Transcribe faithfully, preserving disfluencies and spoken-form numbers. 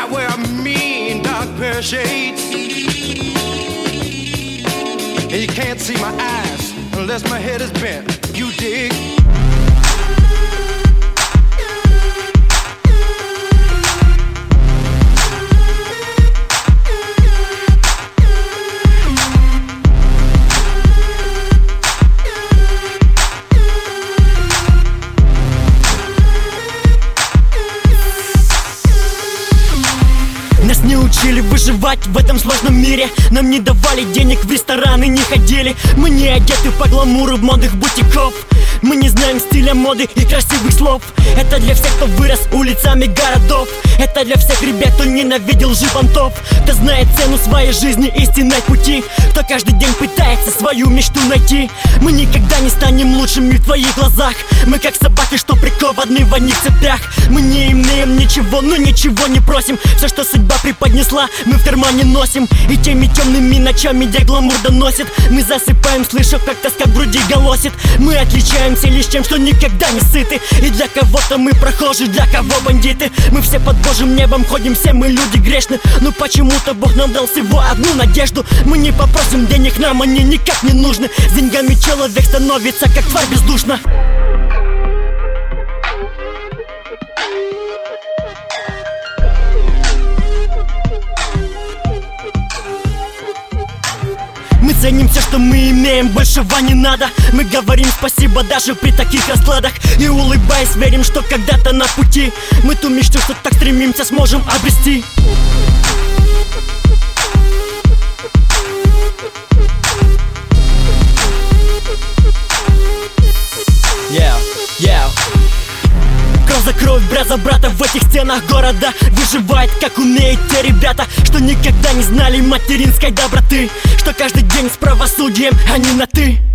I wear a mean dark pair of shades, and you can't see my eyes unless my head is bent. You dig? Нас не учили выживать в этом сложном мире. Нам не давали денег, в рестораны не ходили. Мы не одеты по гламуру модных бутиков. Мы не знаем стиля моды и красивых слов. Это для всех, кто вырос улицами городов. Это для всех ребят, кто ненавидел жив-понтов, кто знает цену своей жизни, истинной пути, кто каждый день пытается свою мечту найти. Мы никогда не станем лучшими в твоих глазах. Мы как собаки, что прикованы в одних цепях. Мы не имеем ничего, но ничего не просим. Все, что судьба преподнесла, мы в кармане носим. И теми темными ночами, где гламур доносит, мы засыпаем, слыша, как тоска в груди голосит. Мы отличаемся лишь тем, что никогда не сыты. И для кого-то мы прохожие, для кого бандиты. Мы все под Божьим небом ходим, все мы люди грешны. Но почему-то Бог нам дал всего одну надежду. Мы не попросим денег, нам они никак не нужны. С деньгами человек становится как тварь бездушна. Мы ценим все, что мы имеем, большего не надо. Мы говорим спасибо даже при таких раскладах. И улыбаясь, верим, что когда-то на пути мы ту мечту, что так стремимся, сможем обрести. Yeah, yeah. Кровь за кровь, брат за брата в этих стенах города. Выживает, как умеют те ребята, что никогда не знали материнской доброты, что каждый день с правосудием, а не на ты.